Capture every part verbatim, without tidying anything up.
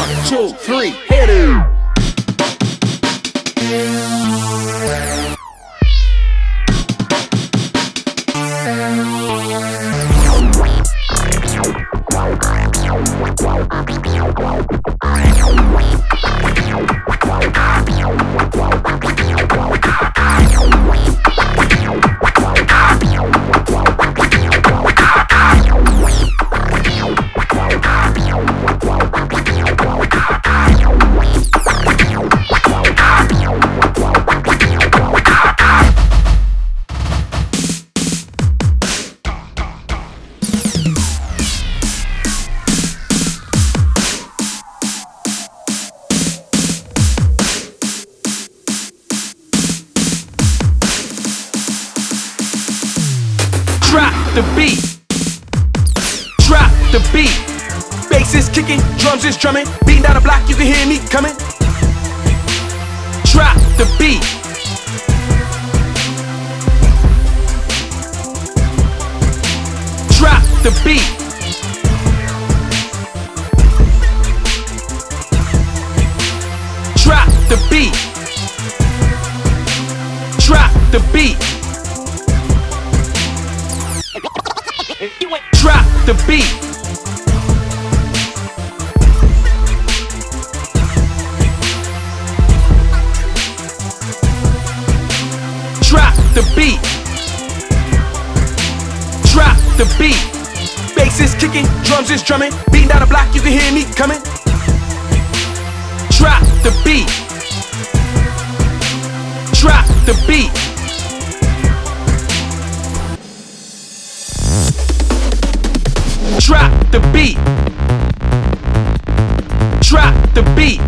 One, two, three, hit it. Drop the beat, drop the beat. Bass is kicking, drums is drumming. Beating down the block, you can hear me coming. Drop the beat. Drop the beat. Drop the beat. Drop the beat. Drop the beat. Drop the beat. Drop the beat. Bass is kicking, drums is drumming. Beating down the block, you can hear me coming. Drop the beat. Drop the beat. Drop the beat. Drop the beat.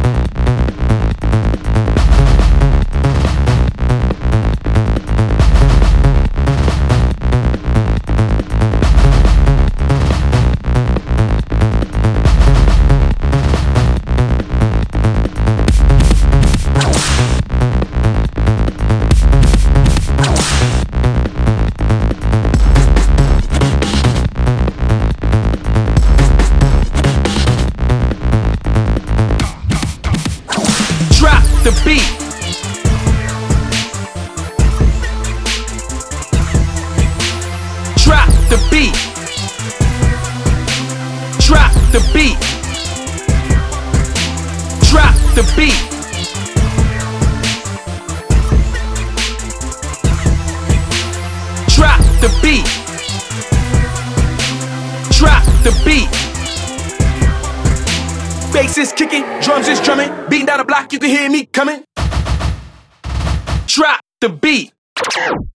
Drop the beat. Drop the beat. Drop the beat. Drop the beat. Drop the beat. Drop the beat. Bass is kicking, drums is drumming. Beating down the block, you can hear me coming. Drop the beat.